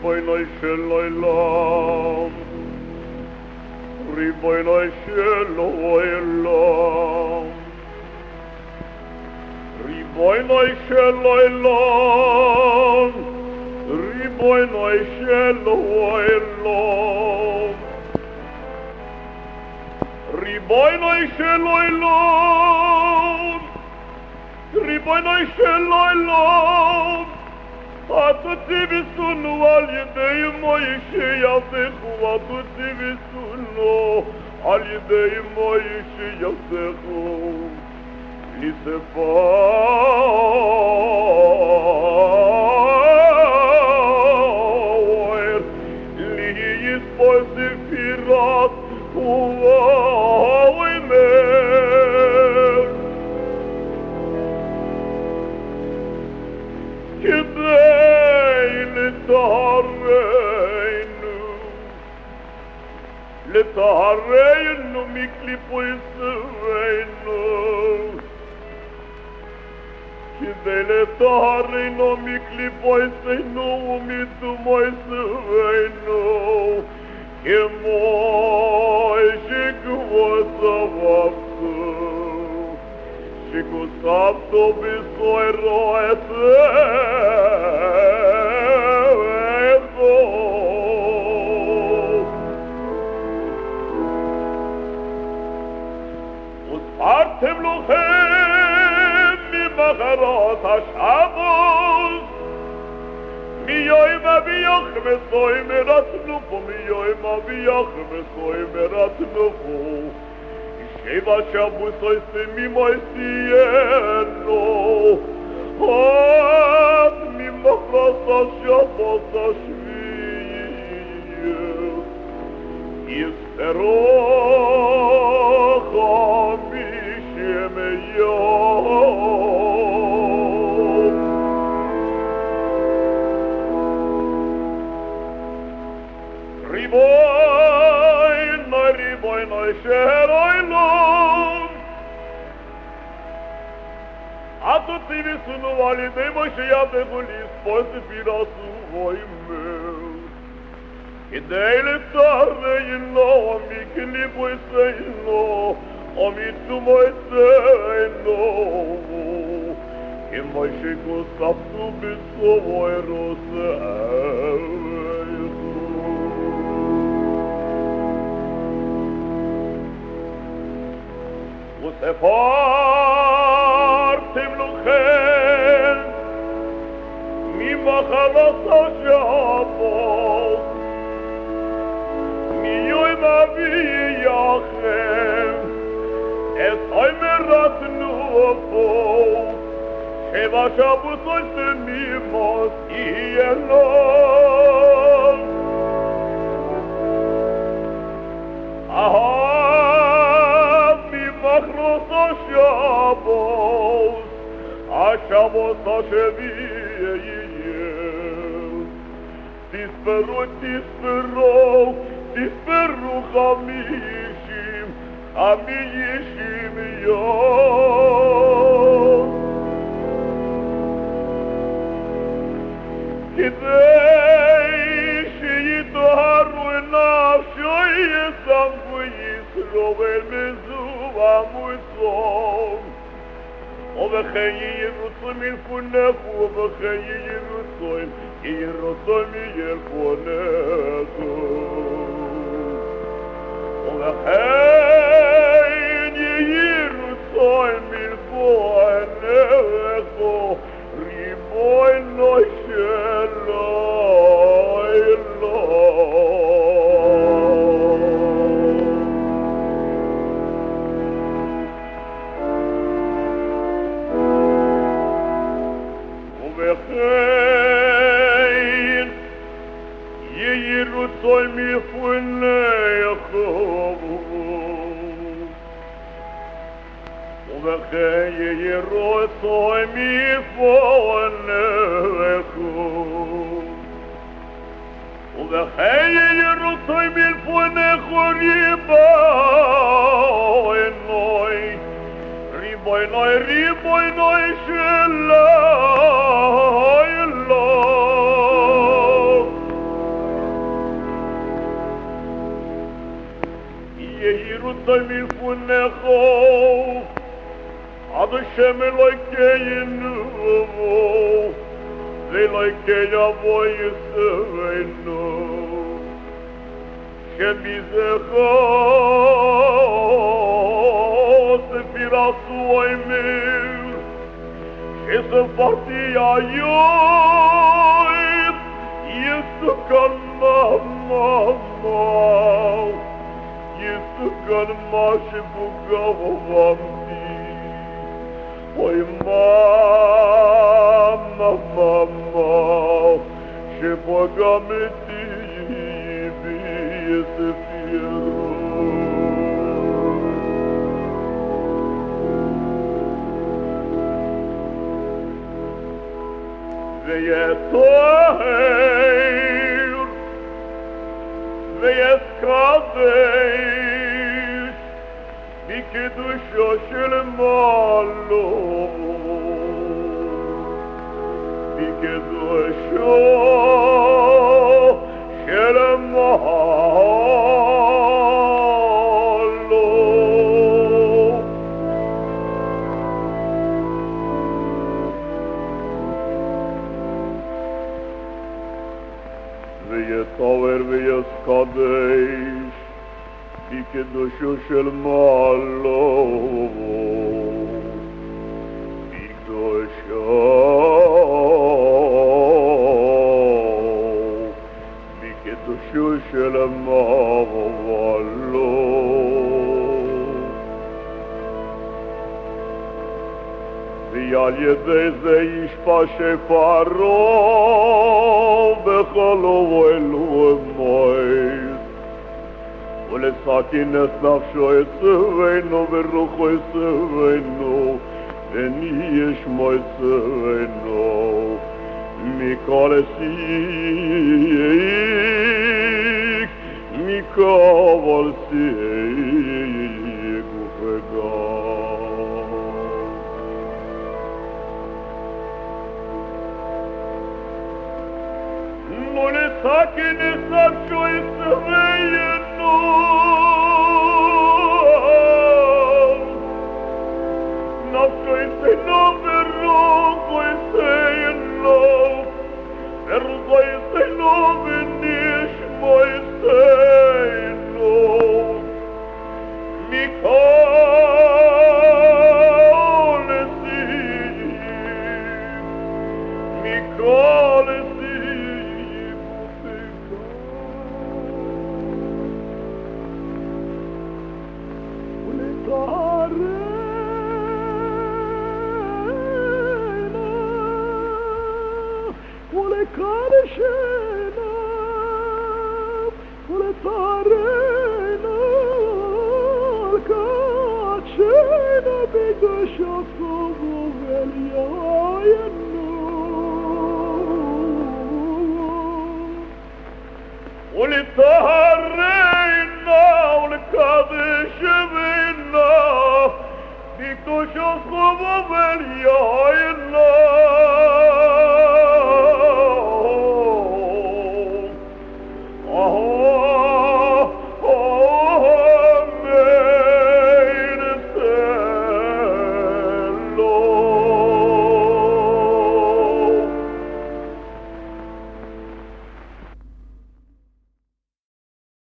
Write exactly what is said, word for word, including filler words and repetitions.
ריבונו של עולם, ריבונו של עולם, ריבונו של עולם, ריבונו של עולם, ריבונו של עולם, ריבונו של עולם, אתה תביסונו על ידי מוישה יבדכו, אתה תביסונו על ידי מוישה יבדכו, יספר לי יספור ספירת ואומר כדי לטהרנו, לטהרנו מקליפו ישרנו, כדי לטהרנו מקליפו ישרנו ומתומו ישרנו, כמו שכבודו שכוסבתו בסוירו אצלו, וספרתם לכם ממחרת השבת, מיום אביח מסוי מרתנו פה, מיום אביח מסוי מרתנו פה, שבע שבוסוי סמימוי סיינו, עד ממחרת השבת השביעית, יספרו חמישים יום. ריבונו, ריבונו של עולם, אתה תביסונו על ידי מוישה יבדכו לספור ספירת ואומר, כדי לטהרנו מקליפו ישרנו ומתומו ישרנו, כמו שכוסבתו בסוירו אצלו. וספרתם לכם ממחרת השבת, מיום אביחם אצל מרתנו פה, שבע שבתות תמימות יהיו. מחרת השבת, השבת השביעית, תספרו, תספרו, תספרו חמישים, חמישים יום, כדי שיטהרו נפשו ישמחו ישראל מזוב המוסום, ובכן ירוצו מלפונך, ובכן ירוצו ירוצו מלפונך, ובכן ירוצו מלפונך, ריבונו של וכן ירוצו מלפונך, וכן ירוצו מלפונך, וכן ירוצו מלפונך ריבונו, ריבונו, ריבונו של עולם, Rutai milfunecho, ad Hashem Elokeinu, Elokeinu avo Yisraelu, Shemizecho, Sefirasu Oimir, Shesefarti Ayoim, Yisukan Mamau, Yisukan Mashibugavavamti, Oy Mama, Mama, Shepagameti, Biyesefiru. Veyetoher, Veyeskadesh, Bikedusho shel malo, Bikedusho shel malo. Veyetover veyeskadesh, Bikedusho shel malo, Bikdusho, Bikedusho shel malo. V'al yedei ze yishpa shefaro b'chol oel u'emois, ולסכין את נפשו יצרנו ורוחו יצרנו ונהיה שמו יצרנו מכל שיק מכל שיק ופגם ולסכין את נפשו יצרנו Nafsho yiseno verrugo yiseno Verrugo yiseno v'nishmo yiseno Mikol esiyim Mikol esiyim Uletare ولكارشنا ولتارينا الكاتشنا بدش الصبو والياينو ولتارينا ولكادشنا بدش الصبو والياينو